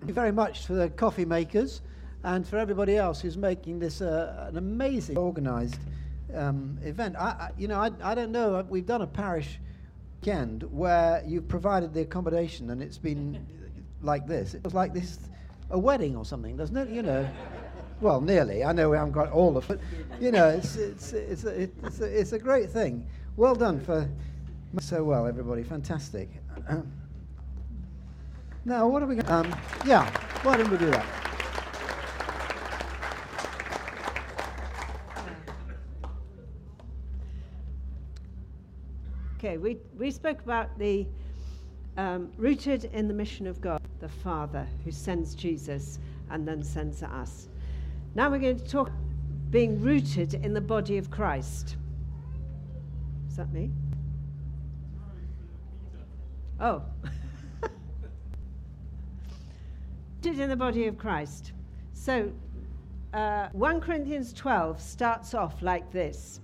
you very much for the coffee makers and for everybody else who's making this an amazing organised event. I don't know. We've done a parish weekend where you've provided the accommodation and it's been like this. It was like this, a wedding or something, doesn't it? You know, well, nearly. I know we haven't got all of it. You know, it's a great thing. Well done for so well, everybody. Fantastic. Now, what are we going to... yeah, why don't we do that? Okay, we spoke about the rooted in the mission of God, the Father, who sends Jesus and then sends us. Now we're going to talk being rooted in the body of Christ. Is that me? Oh. Rooted in the body of Christ. So 1 Corinthians 12 starts off like this.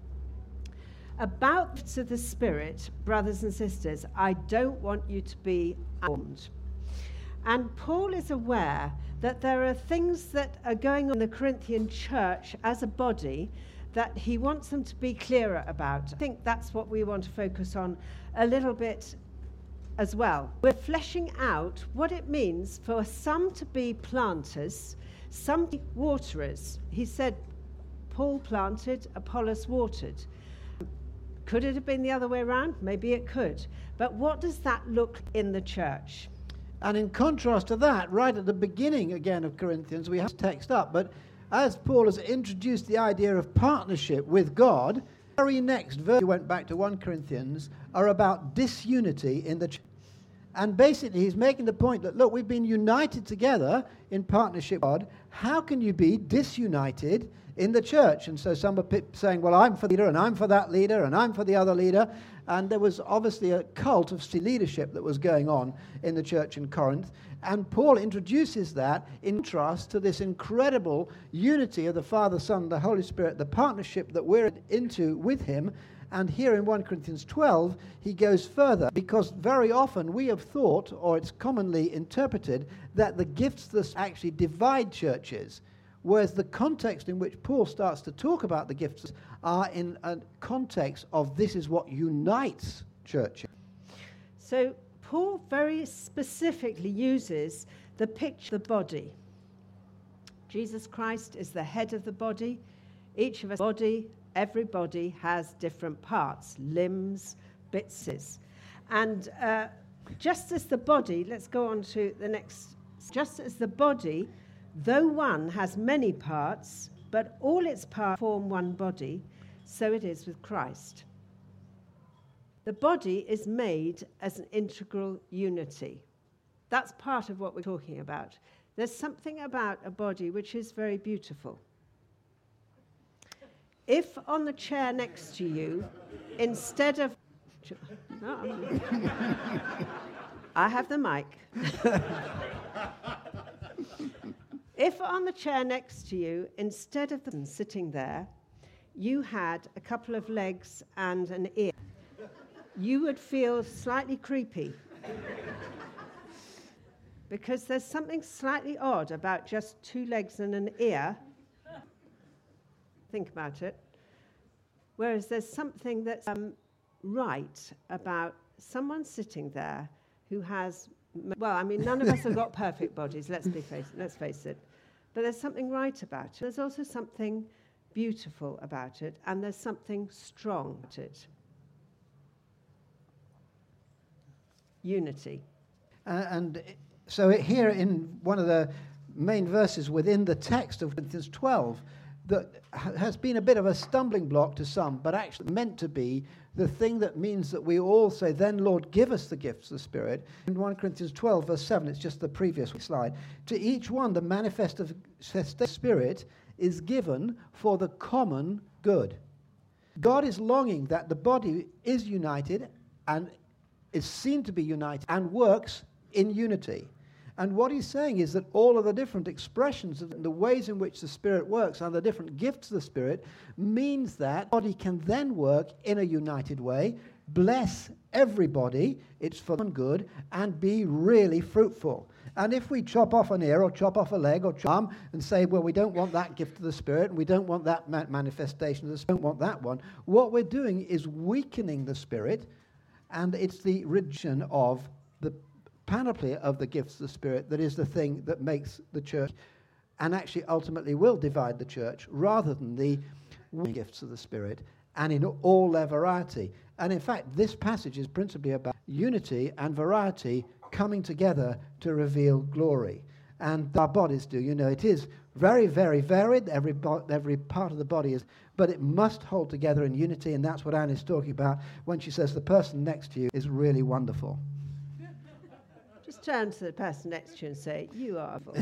About to the Spirit, brothers and sisters, I don't want you to be uninformed. And Paul is aware that there are things that are going on in the Corinthian church as a body that he wants them to be clearer about. I think that's what we want to focus on a little bit as well. We're fleshing out what it means for some to be planters, some to be waterers. He said, Paul planted, Apollos watered. Could it have been the other way around? Maybe it could. But what does that look in the church? And in contrast to that, right at the beginning again of Corinthians, we have the text up, but as Paul has introduced the idea of partnership with God, the very next verse, we went back to 1 Corinthians, are about disunity in the church. And basically he's making the point that, look, we've been united together in partnership with God. How can you be disunited in the church? And so some are saying, well, I'm for the leader, and I'm for that leader, and I'm for the other leader. And there was obviously a cult of leadership that was going on in the church in Corinth. And Paul introduces that in contrast to this incredible unity of the Father, Son, and the Holy Spirit, the partnership that we're into with him. And here in 1 Corinthians 12, he goes further, because very often we have thought, or it's commonly interpreted, that the gifts that actually divide churches, whereas the context in which Paul starts to talk about the gifts are in a context of this is what unites churches. So Paul very specifically uses the picture of the body. Jesus Christ is the head of the body. Each of us body, every body has different parts, limbs, bits. And just as the body, let's go on to the next, just as the body, though one has many parts, but all its parts form one body, so it is with Christ. The body is made as an integral unity. That's part of what we're talking about. There's something about a body which is very beautiful. If on the chair next to you, instead of... I have the mic. If on the chair next to you, instead of them sitting there, you had a couple of legs and an ear, you would feel slightly creepy. Because there's something slightly odd about just two legs and an ear. Think about it. Whereas there's something that's right about someone sitting there who has... Well, I mean, none of us have got perfect bodies, let's face it. But there's something right about it. There's also something beautiful about it, and there's something strong about it. Unity. So here in one of the main verses within the text of Corinthians 12, that has been a bit of a stumbling block to some, but actually meant to be the thing that means that we all say, then Lord, give us the gifts of the Spirit. In 1 Corinthians 12, verse 7, it's just the previous slide. To each one, the manifest of Spirit is given for the common good. God is longing that the body is united and is seen to be united and works in unity. And what he's saying is that all of the different expressions of the ways in which the Spirit works and the different gifts of the Spirit means that the body can then work in a united way, bless everybody, it's for one good, and be really fruitful. And if we chop off an ear or chop off a leg or chop arm and say, well, we don't want that gift of the Spirit, and we don't want that manifestation of the Spirit, we don't want that one, what we're doing is weakening the Spirit, and it's the rejection of the panoply of the gifts of the Spirit that is the thing that makes the church and actually ultimately will divide the church rather than the gifts of the Spirit and in all their variety. And in fact, this passage is principally about unity and variety coming together to reveal glory. And our bodies do. You know, it is very, very varied. Every part of the body is, but it must hold together in unity, and that's what Anne is talking about when she says the person next to you is really wonderful. Just turn to the person next to you and say, you are full.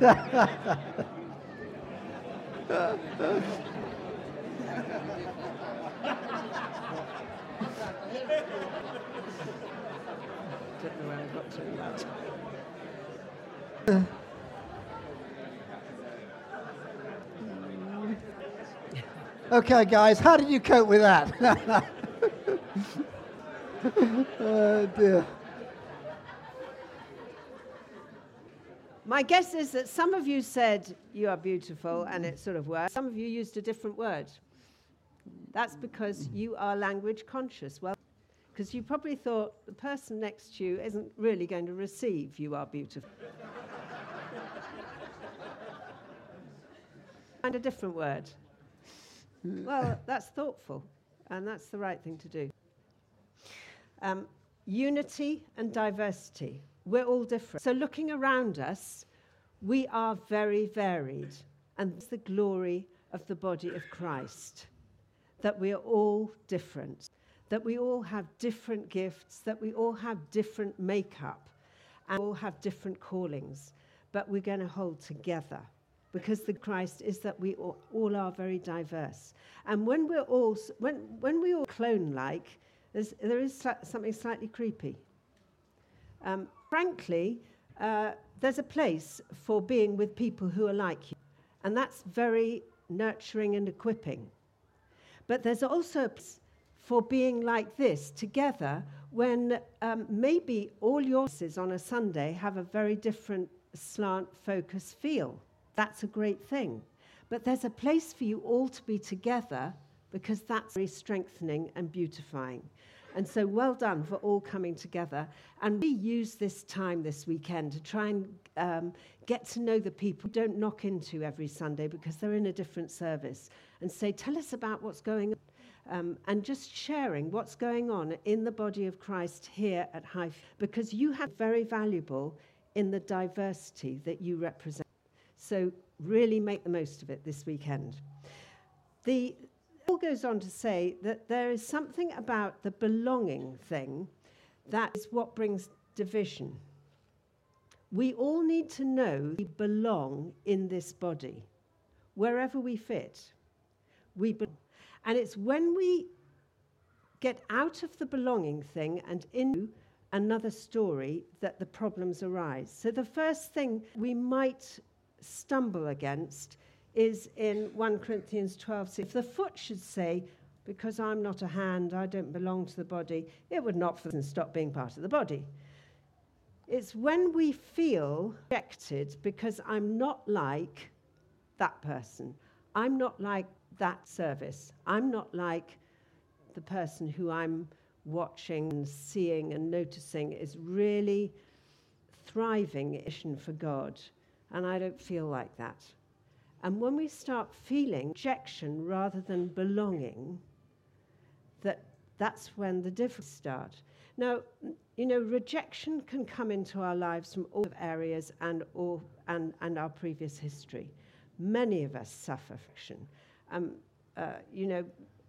Don't know where I got to that. Okay, guys, how did you cope with that? Oh, dear. My guess is that some of you said, you are beautiful, and it sort of worked. Some of you used a different word. That's because you are language conscious. Well, because you probably thought the person next to you isn't really going to receive you are beautiful. Find a different word. Well, that's thoughtful, and that's the right thing to do. Unity and diversity. We're all different. So looking around us, we are very varied, and it's the glory of the body of Christ, that we are all different, that we all have different gifts, that we all have different makeup, and all have different callings, but we're going to hold together. Because the Christ is that we all are very diverse. And when we're all, when we all clone-like, there is something slightly creepy. Frankly, there's a place for being with people who are like you. And that's very nurturing and equipping. But there's also a place for being like this together when maybe all your voices on a Sunday have a very different slant, focus, feel. That's a great thing. But there's a place for you all to be together because that's very strengthening and beautifying. And so well done for all coming together. And we use this time this weekend to try and get to know the people who don't knock into every Sunday because they're in a different service and say, tell us about what's going on. And just sharing what's going on in the body of Christ here at Highfield, because you have very valuable in the diversity that you represent. So really make the most of it this weekend. Paul goes on to say that there is something about the belonging thing that is what brings division. We all need to know we belong in this body, wherever we fit. We belong. And it's when we get out of the belonging thing and into another story that the problems arise. So the first thing we might stumble against is in 1 Corinthians 12:6. If the foot should say, because I'm not a hand, I don't belong to the body, it would not stop being part of the body. It's when we feel rejected because I'm not like that person. I'm not like that service. I'm not like the person who I'm watching and seeing and noticing is really thriving for God. And I don't feel like that. And when we start feeling rejection rather than belonging, that's when the difference starts. Now, you know, rejection can come into our lives from all areas and our previous history. Many of us suffer rejection. You know,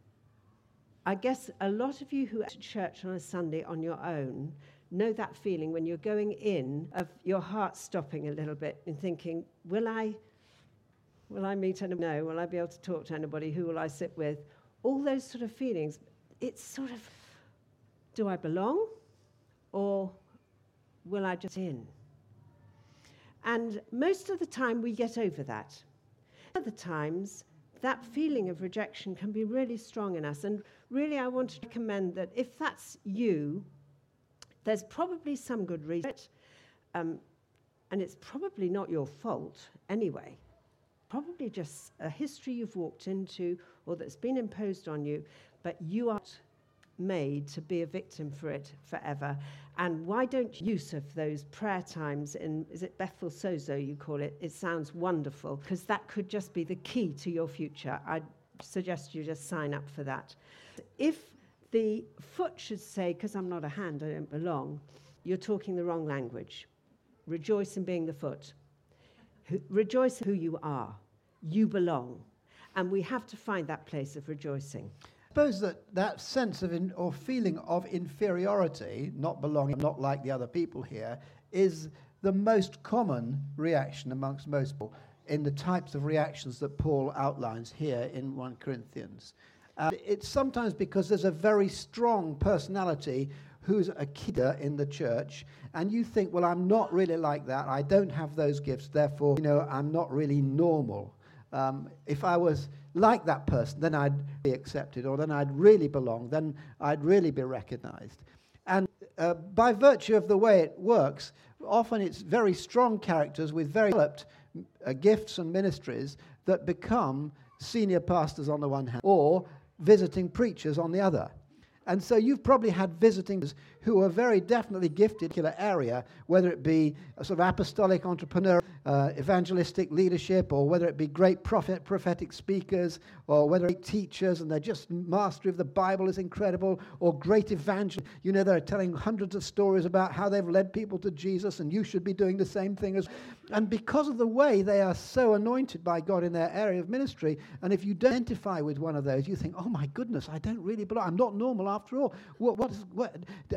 I guess a lot of you who go to church on a Sunday on your own know that feeling when you're going in of your heart stopping a little bit and thinking, will I meet anyone? No. Will I be able to talk to anybody? Who will I sit with? All those sort of feelings. It's sort of, do I belong? Or will I just in? And most of the time we get over that. Other times, that feeling of rejection can be really strong in us. And really, I want to recommend that if that's you, there's probably some good reason. And it's probably not your fault anyway. Probably just a history you've walked into or that's been imposed on you, but you are made to be a victim for it forever. And why don't you use of those prayer times in, is it Bethel Sozo you call it? It sounds wonderful, because that could just be the key to your future. I'd suggest you just sign up for that. If the foot should say, because I'm not a hand, I don't belong, you're talking the wrong language. Rejoice in being the foot. Rejoice in who you are. You belong. And we have to find that place of rejoicing. I suppose that sense of or feeling of inferiority, not belonging, not like the other people here, is the most common reaction amongst most people in the types of reactions that Paul outlines here in 1 Corinthians. It's sometimes because there's a very strong personality who's a kidder in the church, and you think, well, I'm not really like that, I don't have those gifts, therefore, I'm not really normal. If I was like that person, then I'd be accepted, or then I'd really belong, then I'd really be recognized. And by virtue of the way it works, often it's very strong characters with very developed gifts and ministries that become senior pastors on the one hand, or visiting preachers on the other. And so you've probably had visitors who are very definitely gifted in a particular area, whether it be a sort of apostolic entrepreneur, evangelistic leadership, or whether it be great prophetic speakers, or whether it be teachers, and they're just mastery of the Bible is incredible, or great evangelists. They're telling hundreds of stories about how they've led people to Jesus, and you should be doing the same thing as. And because of the way they are so anointed by God in their area of ministry, and if you don't identify with one of those, you think, oh my goodness, I don't really belong. I'm not normal after all. What?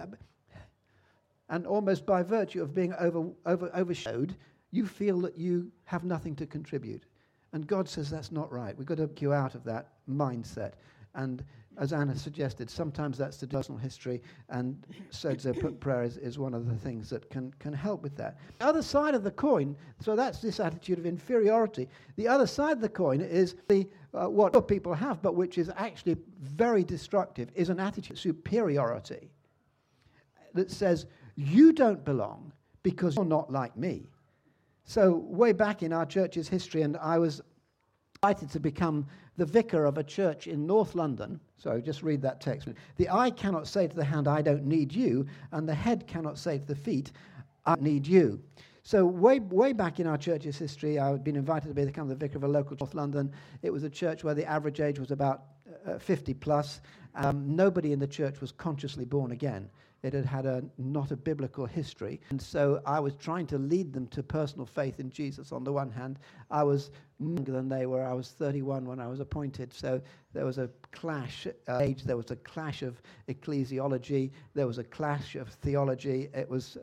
And almost by virtue of being overshadowed, you feel that you have nothing to contribute. And God says that's not right. We've got to get you out of that mindset. And as Anna suggested, sometimes that's the personal history, and sozo prayer is one of the things that can help with that. The other side of the coin, so that's this attitude of inferiority. The other side of the coin is what people have, but which is actually very destructive, is an attitude of superiority that says, you don't belong because you're not like me. So way back in our church's history, and I was invited to become the vicar of a church in North London. So just read that text. The eye cannot say to the hand, I don't need you, and the head cannot say to the feet, I need you. So way back in our church's history, I had been invited to become the vicar of a local North London. It was a church where the average age was about 50 plus. Nobody in the church was consciously born again. It had not a biblical history. And so I was trying to lead them to personal faith in Jesus on the one hand. I was younger than they were. I was 31 when I was appointed. So there was a clash of age. There was a clash of ecclesiology. There was a clash of theology. It was...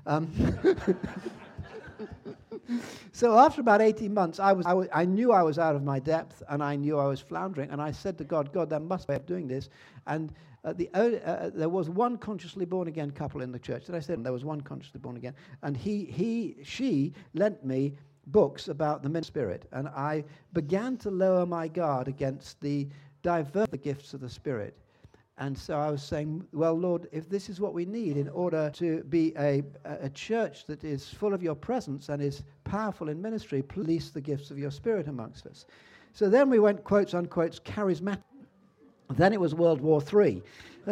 So after about 18 months, I knew I was out of my depth, and I knew I was floundering. And I said to God, there must be a way of doing this. And there was one consciously born again couple in the church. Did I say there was one consciously born again? And she lent me books about the ministry spirit, and I began to lower my guard against the gifts of the Spirit. And so I was saying, well, Lord, if this is what we need in order to be a church that is full of your presence and is powerful in ministry, please release the gifts of your Spirit amongst us. So then we went, quotes, unquotes, charismatic. Then it was World War III.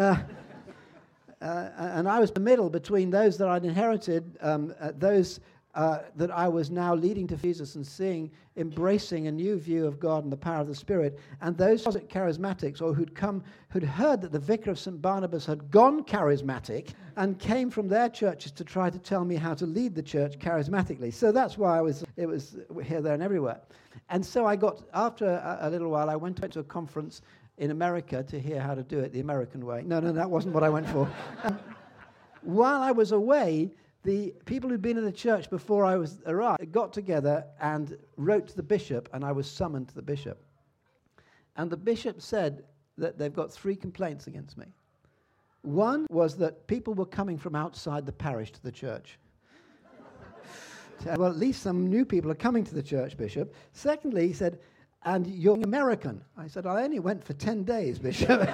And I was in the middle between those that I'd inherited, those that I was now leading to Jesus and embracing a new view of God and the power of the Spirit, and those charismatics, or who'd heard that the vicar of St. Barnabas had gone charismatic and came from their churches to try to tell me how to lead the church charismatically. So that's why it was here, there, and everywhere. And so after a little while, I went to a conference in America to hear how to do it the American way. No, that wasn't what I went for. While I was away, the people who'd been in the church before I arrived got together and wrote to the bishop, and I was summoned to the bishop. And the bishop said that they've got 3 complaints against me. One was that people were coming from outside the parish to the church. Well, at least some new people are coming to the church, Bishop. Secondly, he said, and you're American. I said, I only went for 10 days, Bishop.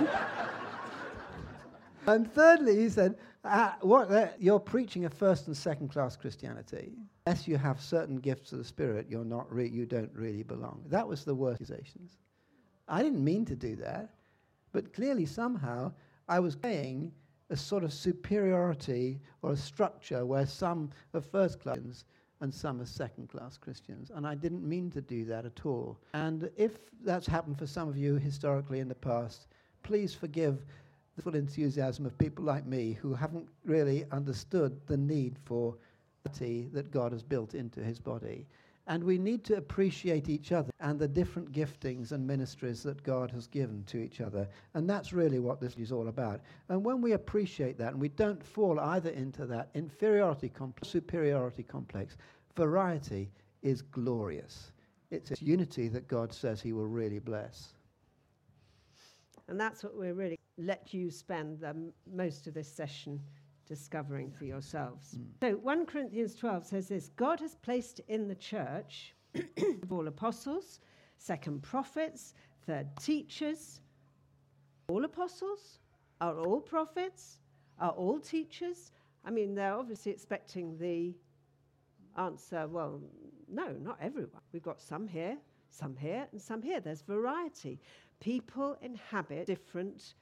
And thirdly, he said, you're preaching a first and second class Christianity. Unless you have certain gifts of the Spirit, you don't really belong. That was the worst accusations. I didn't mean to do that, but clearly somehow I was playing a sort of superiority or a structure where some are first class and some are second class Christians. And I didn't mean to do that at all. And if that's happened for some of you historically in the past, please forgive the full enthusiasm of people like me who haven't really understood the need for unity that God has built into his body. And we need to appreciate each other and the different giftings and ministries that God has given to each other. And that's really what this is all about. And when we appreciate that and we don't fall either into that inferiority complex, superiority complex, variety is glorious. It's a unity that God says he will really bless. And that's what we're really let you spend most of this session discovering for yourselves. So 1 Corinthians 12 says this: God has placed in the church of all apostles, second prophets, third teachers. All apostles? Are all prophets? Are all teachers? I mean, they're obviously expecting the answer, well, no, not everyone. We've got some here, and some here. There's variety. People inhabit different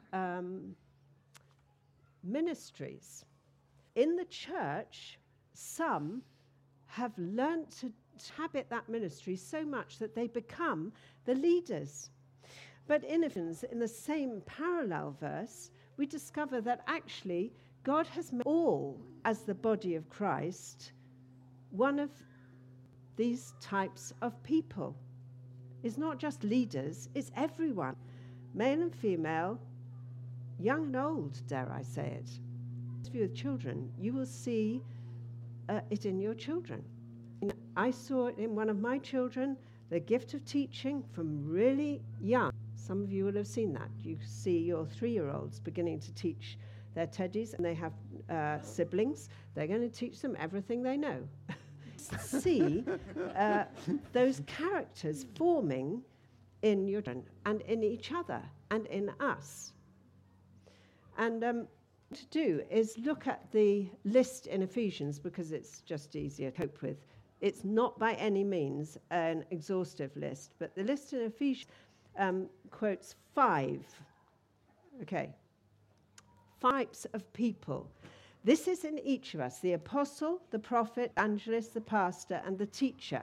ministries. In the church, some have learnt to inhabit that ministry so much that they become the leaders. But in the same parallel verse, we discover that actually God has made all, as the body of Christ, one of these types of people. It's not just leaders, it's everyone, male and female, young and old, dare I say it. If you have children, you will see it in your children. I saw it in one of my children, the gift of teaching from really young. Some of you will have seen that. You see your 3-year-olds beginning to teach their teddies, and they have siblings. They're going to teach them everything they know. See those characters forming in your children and in each other and in us. And to do is look at the list in Ephesians, because it's just easier to cope with. It's not by any means an exhaustive list, but the list in Ephesians quotes 5 types of people. This is in each of us: the apostle, the prophet, evangelist, the pastor, and the teacher.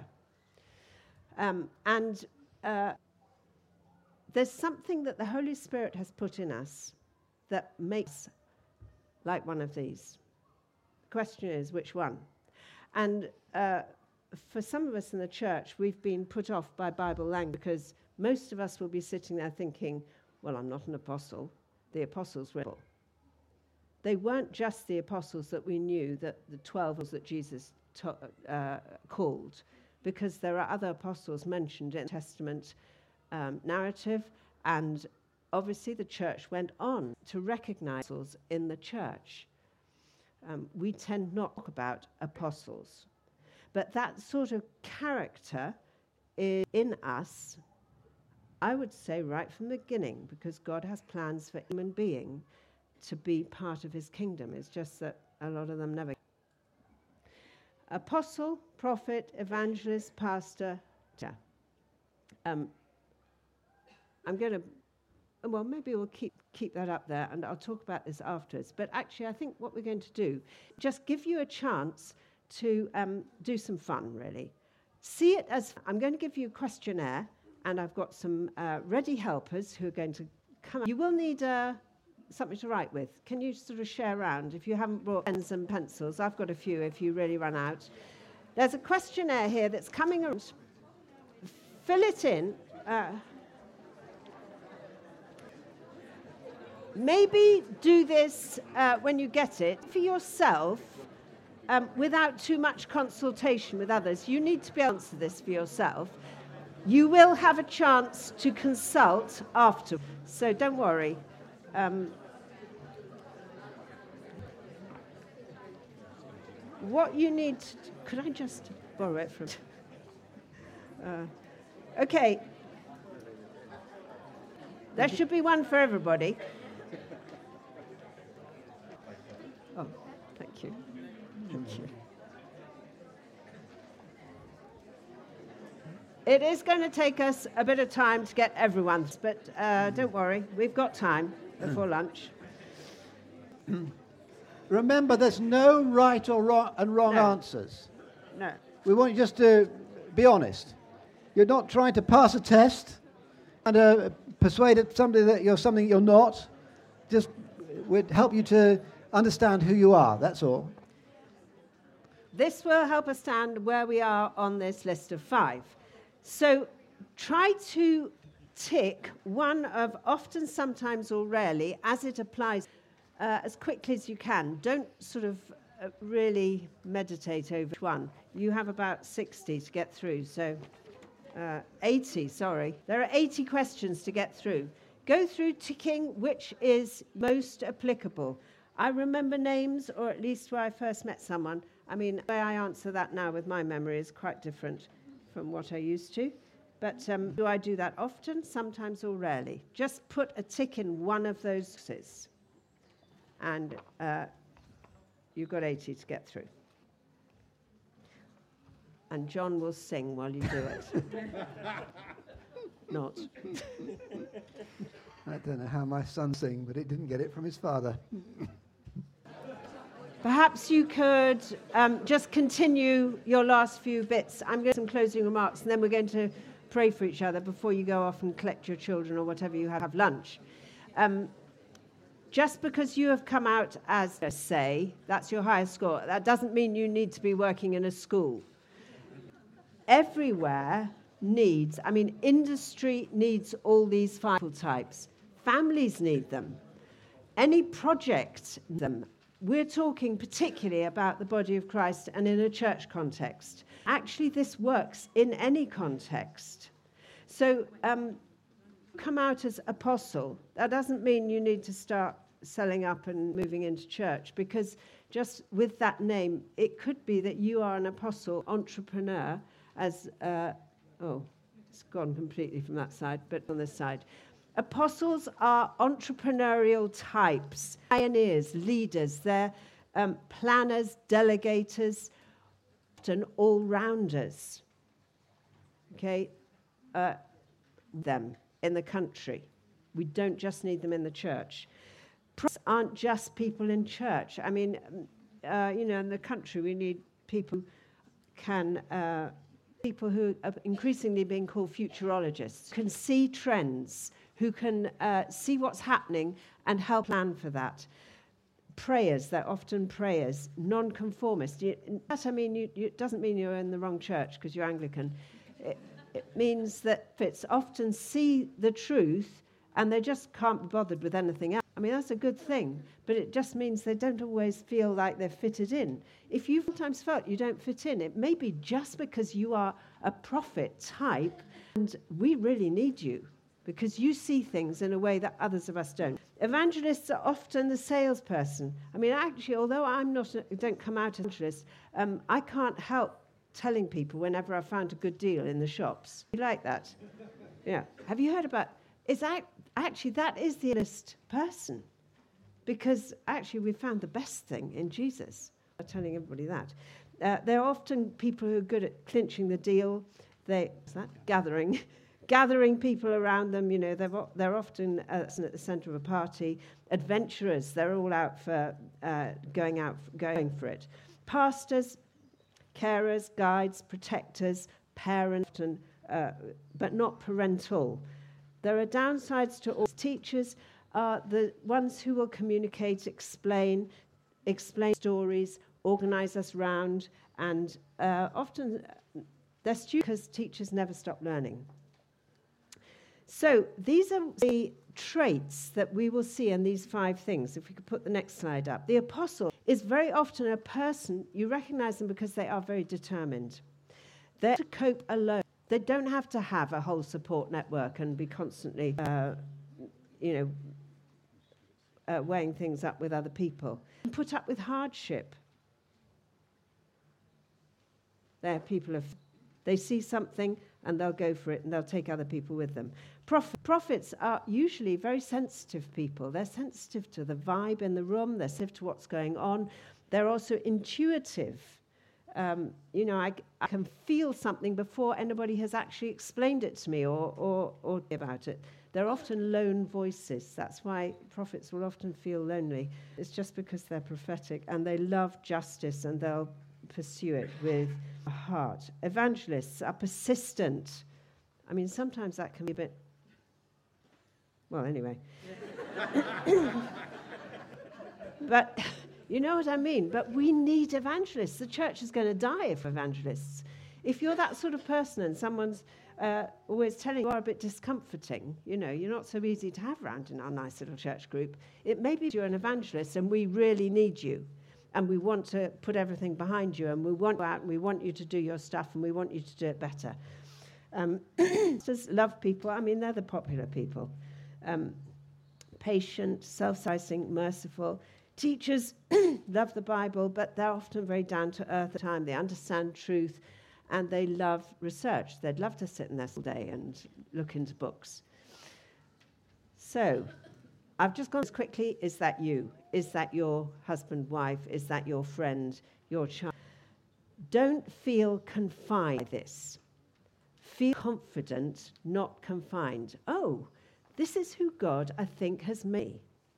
There's something that the Holy Spirit has put in us that makes like one of these. The question is, which one? And for some of us in the church, we've been put off by Bible language, because most of us will be sitting there thinking, well, I'm not an apostle. The apostles were. They weren't just the apostles that we knew, that the 12 that Jesus called, because there are other apostles mentioned in the Testament narrative, and obviously the church went on to recognize apostles in the church. We tend not to talk about apostles, but that sort of character is in us, I would say, right from the beginning, because God has plans for human being to be part of his kingdom. It's just that a lot of them never. Apostle, prophet, evangelist, pastor. I'm going to, well, maybe we'll keep that up there, and I'll talk about this afterwards. But actually, I think what we're going to do, just give you a chance to do some fun, really. See it as, I'm going to give you a questionnaire, and I've got some ready helpers who are going to come up. You will need something to write with. Can you sort of share around? If you haven't brought pens and pencils, I've got a few if you really run out. There's a questionnaire here that's coming around. Fill it in. Maybe do this when you get it for yourself without too much consultation with others. You need to be able to answer this for yourself. You will have a chance to consult after, so don't worry. What you need to, could I just borrow it from... okay, There should be one for everybody. Oh, thank you. Thank you. It is going to take us a bit of time to get everyone's, but don't worry, we've got time before lunch. Remember, there's no right or wrong answers. No. We want you just to be honest. You're not trying to pass a test and persuade somebody that you're something you're not. Just would help you to understand who you are, that's all. This will help us stand where we are on this list of 5. So try to tick one of often, sometimes, or rarely, as it applies, as quickly as you can. Don't sort of really meditate over each one. You have about 60 to get through, so 80, sorry. There are 80 questions to get through. Go through ticking which is most applicable. I remember names, or at least where I first met someone. I mean, the way I answer that now with my memory is quite different from what I used to. But do I do that often? Sometimes or rarely. Just put a tick in one of those boxes. And you've got 80 to get through. And John will sing while you do it. Not. I don't know how my son sings, but he didn't get it from his father. Perhaps you could just continue your last few bits. I'm going to some closing remarks, and then we're going to pray for each other before you go off and collect your children or whatever you have lunch. Just because you have come out as a say, that's your highest score, that doesn't mean you need to be working in a school. Everywhere needs, industry needs all these 5 types. Families need them. Any project them. We're talking particularly about the body of Christ and in a church context. Actually, this works in any context. So come out as apostle. That doesn't mean you need to start selling up and moving into church, because just with that name, it could be that you are an apostle, entrepreneur, as, it's gone completely from that side, but on this side. Apostles are entrepreneurial types, pioneers, leaders. They're planners, delegators, and all-rounders. Okay? Them in the country. We don't just need them in the church. Prophets aren't just people in church. In the country we need people people who are increasingly being called futurologists, can see trends, who can see what's happening and help plan for that. Prayers, they're often prayers, non-conformist. It doesn't mean you're in the wrong church because you're Anglican. It means that it's often see the truth and they just can't be bothered with anything else. That's a good thing, but it just means they don't always feel like they're fitted in. If you've sometimes felt you don't fit in, it may be just because you are a prophet type and we really need you, because you see things in a way that others of us don't. Evangelists are often the salesperson. Actually, although don't come out as an evangelist, I can't help telling people whenever I found a good deal in the shops. You like that? Yeah. Have you heard about? Actually, that is the honest person, because actually we found the best thing in Jesus. I'm telling everybody that. They're often people who are good at clinching the deal. Gathering people around them. They're often at the centre of a party. Adventurers, they're all out for going for it. Pastors, carers, guides, protectors, parents, but not parental. There are downsides to all. Teachers are the ones who will communicate, explain stories, organise us round, and often they're students, because teachers never stop learning. So these are the traits that we will see in these 5 things. If we could put the next slide up. The apostle is very often a person, you recognise them because they are very determined. They're to cope alone. They don't have to have a whole support network and be constantly, weighing things up with other people. And put up with hardship. They're people they see something and they'll go for it, and they'll take other people with them. Prophets are usually very sensitive people. They're sensitive to the vibe in the room. They're sensitive to what's going on. They're also intuitive. I can feel something before anybody has actually explained it to me or about it. They're often lone voices. That's why prophets will often feel lonely. It's just because they're prophetic, and they love justice, and they'll pursue it with a heart. Evangelists are persistent. I mean, sometimes that can be a bit... Well, anyway. But... You know what I mean? But we need evangelists. The church is going to die of evangelists. If you're that sort of person and someone's always telling you are a bit discomforting, you're not so easy to have around in our nice little church group, it may be you're an evangelist and we really need you. And we want to put everything behind you, and we want you out, and we want you to do your stuff, and we want you to do it better. Just love people. I mean, they're the popular people. Patient, self-satisfying, merciful. Teachers love the Bible, but they're often very down to earth at the time. They understand truth, and they love research. They'd love to sit in there all day and look into books. So, I've just gone as quickly. Is that you? Is that your husband, wife? Is that your friend, your child? Don't feel confined by this. Feel confident, not confined. Oh, this is who God, I think, has made.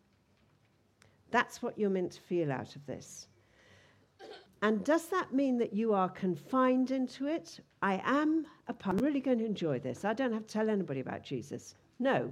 That's what you're meant to feel out of this. And does that mean that you are confined into it? I'm really going to enjoy this. I don't have to tell anybody about Jesus. No.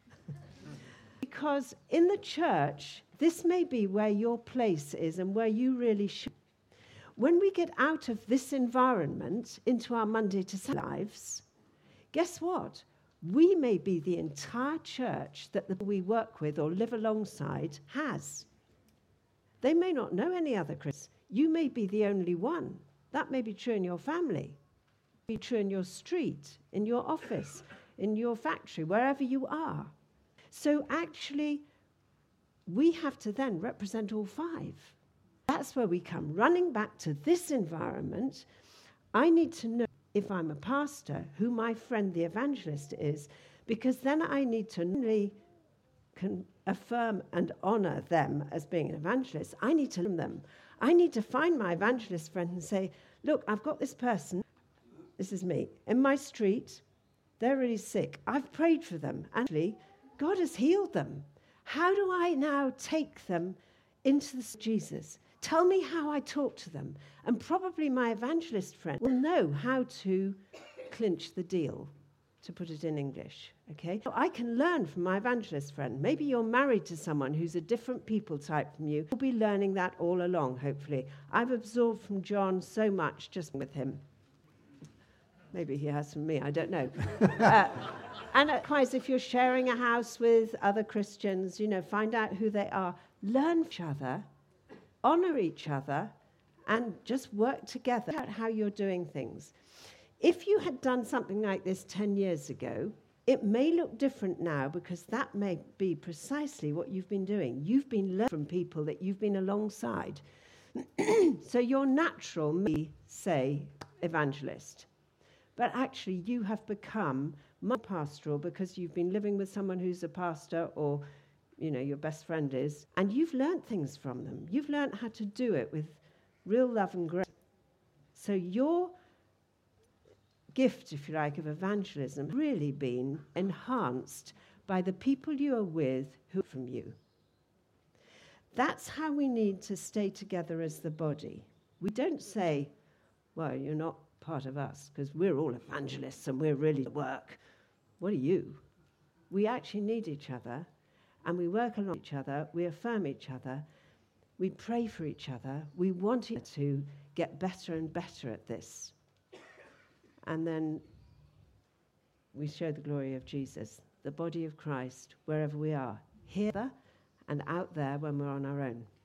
Because in the church, this may be where your place is and where you really should. When we get out of this environment into our Monday to Sunday lives, guess what? We may be the entire church that the people we work with or live alongside has. They may not know any other Christians. You may be the only one. That may be true in your family. It may be true in your street, in your office, in your factory, wherever you are. So actually, we have to then represent all five. That's where we come running back to this environment. I need to know, if I'm a pastor, who my friend the evangelist is, because then I need to not only affirm and honor them as being an evangelist, I need to learn them. I need to find my evangelist friend and say, look, I've got this person, this is me, in my street, they're really sick. I've prayed for them. Actually, God has healed them. How do I now take them into Jesus? Tell me how I talk to them. And probably my evangelist friend will know how to clinch the deal, to put it in English. Okay? So I can learn from my evangelist friend. Maybe you're married to someone who's a different people type from you. You'll be learning that all along, hopefully. I've absorbed from John so much just with him. Maybe he has from me, I don't know. And likewise, if you're sharing a house with other Christians, find out who they are. Learn from each other. Honor each other, and just work together out how you're doing things. If you had done something like this 10 years ago, it may look different now, because that may be precisely what you've been doing. You've been learning from people that you've been alongside. So your natural may say evangelist, but actually you have become more pastoral because you've been living with someone who's a pastor, or your best friend is, and you've learned things from them. You've learned how to do it with real love and grace. So your gift, if you like, of evangelism really been enhanced by the people you are with who are from you. That's how we need to stay together as the body. We don't say, well, you're not part of us because we're all evangelists and we're really at work. What are you? We actually need each other. And we work along each other, we affirm each other, we pray for each other, we want to get better and better at this. And then we show the glory of Jesus, the body of Christ, wherever we are, here and out there when we're on our own.